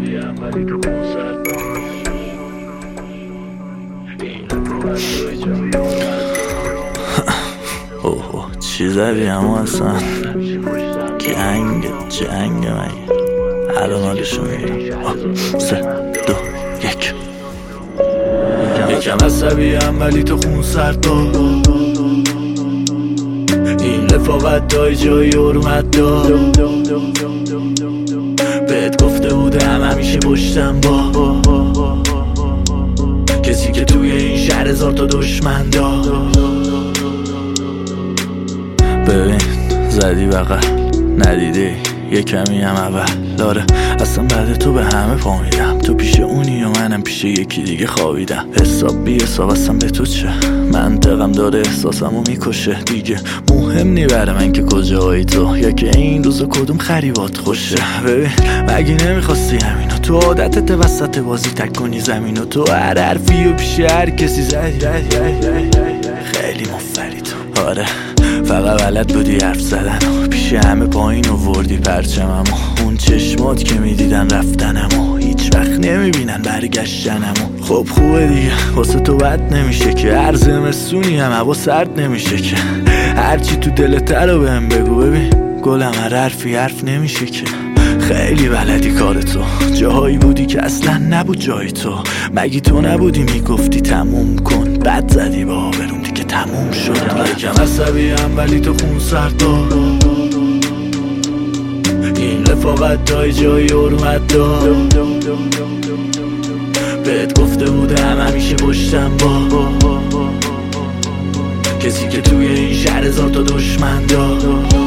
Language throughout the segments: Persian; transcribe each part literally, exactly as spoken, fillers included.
عصبیم ولی تو خون سرد باش. این رفاقت توی جایی اوه چی زدی اما اصلا گنگ جنگ مگه الان حالشو میگیرم. سه دو یک. یکم عصبیم ولی تو خون سرد باش. این رفاقت دای جایی حرمت دار. بهت گفته بودم همیشه پشتم با کسی که توی این شهر هزار تا دشمن دار. ببین زدی بغل ندیدی یه کمی هم اول داره. اصلا بعد تو به همه پا میدم. تو پیش اونی و منم پیش یکی دیگه خوابیدم. حساب بی حساب اصلا به تو چه؟ منطقم داره احساسمو میکشه. دیگه مهم نی برای من که کجایی تو یا که این روزا کدوم خریبات خوشه. ببین مگه نمیخواستی همینو؟ تو عادتت وسط بازی تک کنی زمینو. تو هر حرفی و پیش هر کسی زدی. خیلی مفری تو. آره فقط بلد بودی حرف زدن و پیش همه پایین آوردی پرچمم و اون چشمات که میدیدن رفتنم و هیچ وقت نمیبینن برگشتنم و خب خوبه دیگه واسه تو بد نمیشه که هر زمستونی هم هوا سرد نمیشه که هرچی تو دلت رو بهم بگو. ببین گلم هر حرفی حرف نمیشه که خیلی بلدی کار تو. جاهایی بودی که اصلا نبود جای تو. مگی تو نبودی میگفتی تموم کن؟ بد زدی با آبروم دیگه تموم شد. یکم عصبیم ولی تو خون سرد باش. این رفاقت دای جایی حرمت دار. بهت گفته بودم همیشه پشتم با کسی که توی این شهر هزار تا دشمن دار.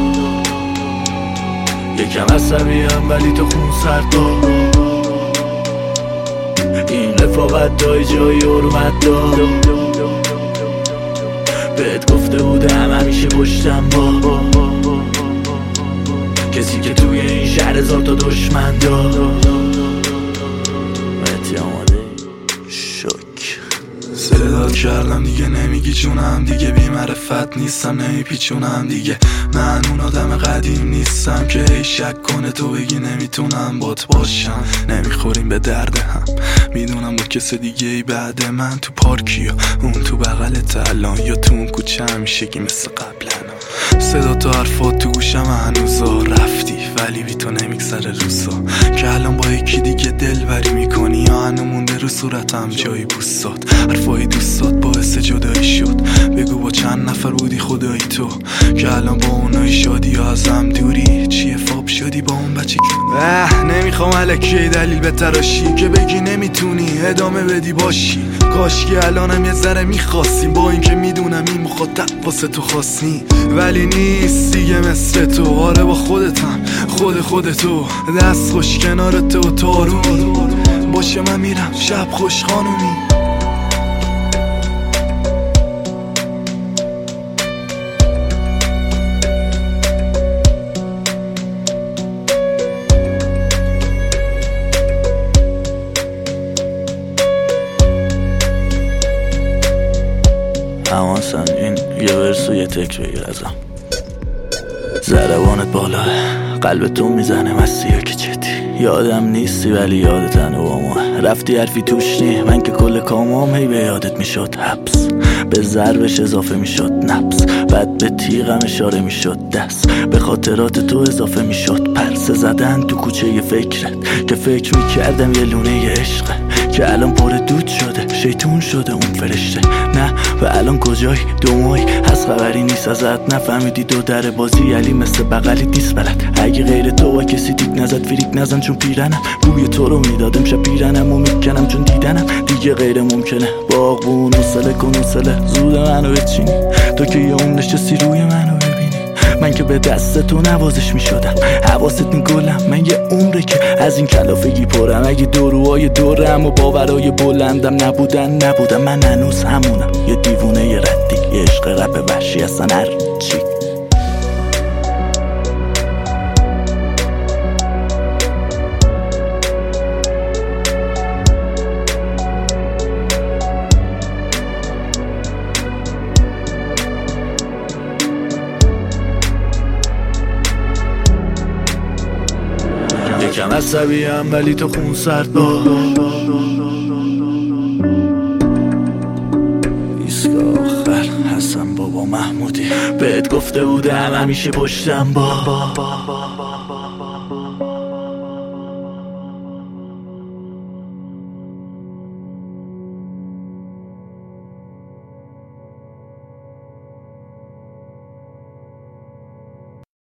یکم عصبیم ولی تو خون سرد باش. این رفاقت دای جایی حرمت دار. بهت گفته بودم همیشه پشتم با کسی که توی این شهر هزار تا دشمن دار. مهدی آماده شک صدات کردم دیگه نمیگی چونم دیگه بی معرفت نیستم نمیپیچونم دیگه. من اون آدم قدیم نیستم که هی شک کنه تو بگی نمیتونم بات باشم. نمیخوریم به درد هم میدونم با کس دیگه ای بعد من تو پارکی یا اون تو بغلت الان یا تو اون کوچه همیشگی مثل قبلنا. صدا تو حرفات تو گوشم هنوزا رفتی ولی بی تو نمیگذره روزا که الان با یکی دیگه دلبری میکنی یا هنو مونده رو صورتم جایی بوستات. حرفای دوستات باعث جدایی شد. بگو با چند نفر بودی خدایی تو که الان با اونای شادی یا ازم دوری؟ چیه فاب شدی با اون بچه که اه نمیخوام الکی دلیل به تراشی که بگی نمیتونی ادامه بدی باشی. کاش که الانم یه ذره میخواستیم با این که میدونم این مخاطب واسه تو خواستنی ولی نیست دیگه مثل تو. آره با خودتم خود خودتو دست خوش کنار تو تارونی باشه من میرم شب خوش خانومی. اما اصلا این یه ورسو یه تک بگیر ازم. ضربانت بالاه قلب تو میزنه مسیح که چتی. یادم نیستی ولی یادتنه با ما رفتی حرفی توش نی. من که کل کامام هی به یادت میشد حبس. به ضربش اضافه میشد نبس. بعد به تیغم اشاره میشد دست. به خاطرات تو اضافه میشد پرسه زدن تو کوچه ی فکرت که فکر میکردم یه لونه ی عشقه که الان پر دود شده شیطون شده اون فرشته. نه و الان کجایی دو ماهی هست خبری نیست ازت. نفهمیدی دو در بازی علی مثل بغلی نیست بلد. اگه غیر تو و کسی دیگ نزد فریک نزن چون پیرنم. بوی تو رو میدادم شب پیرنم و میکنم چون دیدنم دیگه غیر ممکنه. باغبون حوصله کن حوصله زود منو بچینی. تو که یه اون نشستی روی منو ببینی. من که به دست تو نوازش میشدم حواست میگلم. من یه عمره که از این کلافگی پرم. اگه دروهای دورم و باورای بلندم نبودن نبودم. من هنوز همونم یه دیوونه یه ردی یه عشق رپ وحشی اصلا هر چی. یکم عصبیم ولی تو خون سرد با ایستگاه آخر حسن بابا محمودی بهت گفته بودم همیشه پشتم با